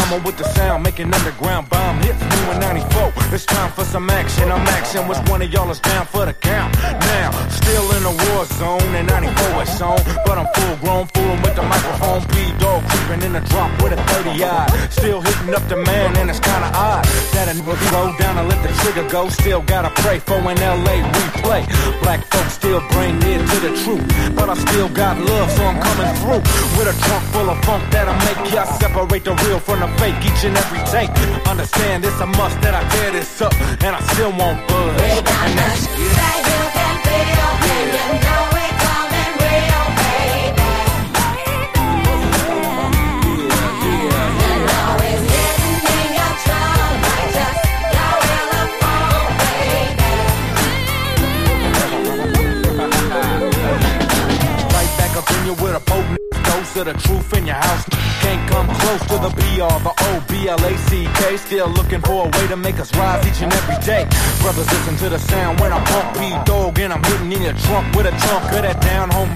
coming with the sound, making underground bomb hits. New in 94, it's time for some action. I'm action, which one of y'all is down for the count? Now, still in a war zone, and 94 is on, but I'm full grown, fooling with the microphone. P-Dog creeping in the drop with a 30-eye. Still hitting up the man, and it's kinda odd that a nigga slow down and let the trigger go. Still gotta pray for an LA replay. Black folks still brain dead to the truth, but I still got love, so I'm coming through with a trunk full of funk that'll make y'all separate the real from the fake each and every take. Understand it's a must that I tear this up, and I still won't budge. We got much that you can feel, and you know we're coming real, baby. And always getting in your trunk, like just go in the phone, baby. Right back up in you with a potent dose of the truth in your house. Can't come close to the B.R., the O-B-L-A-C-K. Still looking for a way to make us rise each and every day. Brothers, listen to the sound when I pump P-Dog, and I'm hitting in your trunk with a chunk of that down home